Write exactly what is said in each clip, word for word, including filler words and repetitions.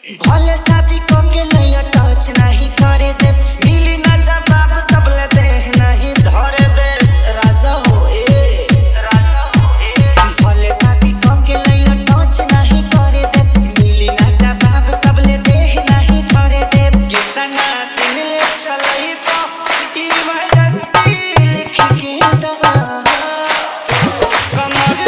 भले शादी को के लइया टच नहीं करे दे, मिली ना जवाब तबले दे नहीं धरे दे। राजा हो ए राजा हो ए, भले शादी को के लइया टच नहीं करे दे, मिली ना जवाब तबले दे नहीं धरे दे। कितना दिन ले चलई तो ई वायरती लिख के दवा कमर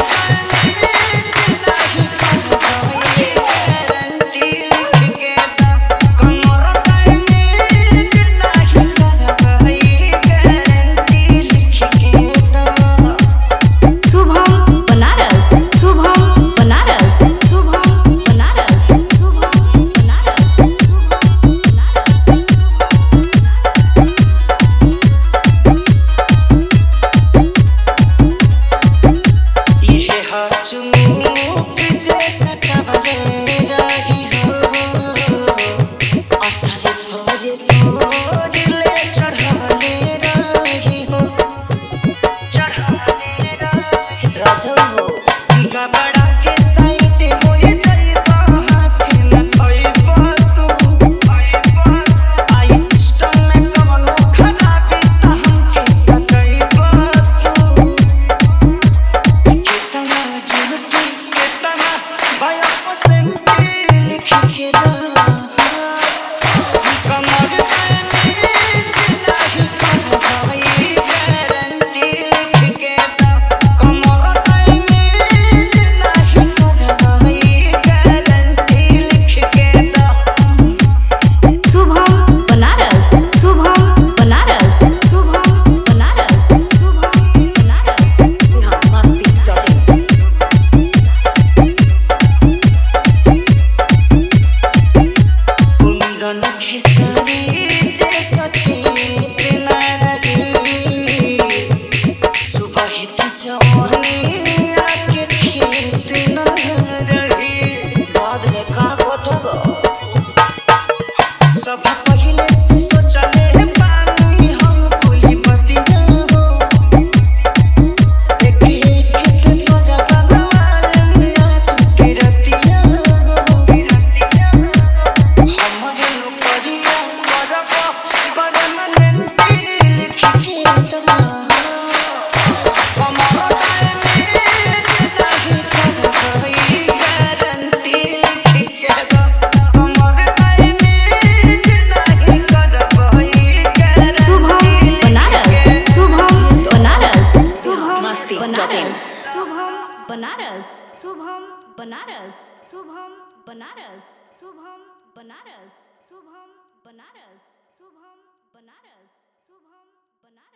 चुमुक जैसा कवले रही हो, असर भोरे भोरले चढ़ाले रही हो, चढ़ाले रही राजा हो। गबड़ा के साइड होए जाइबा हाथी न थइबा तू, आई सिस्टम में कवनो खराबी त हमके सदैबा तू। लिख के दवा कमर नहीं करवाई गारंटी लिख के दवा कमर नहीं करवाई गारंटी लिख के दवा। शुभम बनारस, शुभम बनारस, शुभम बनारस, शुभम बनारस। मस्ती कुंदन खेसारी जैसा छेद न लगी, सुबह जवानी आके खेत न रही। बाद में का बताब सब पहले से सोचले पानी हम कुली बतिया हो, एक एक पे तोरा बनवाले आज के रतिया हो। हमारे नौकरिया करब परमानेंटी लिख के दवा कमर नहीं करवाई गारंटी लिख के दवा कमर नहीं करवाई गारंटी। शुभम बनारस, शुभम बनारस, शुभम मस्ती बनारस, शुभम बनारस, शुभम बनारस, शुभम बनारस, शुभम बनारस, शुभम बनारस, शुभम बनारस, शुभम बनारस।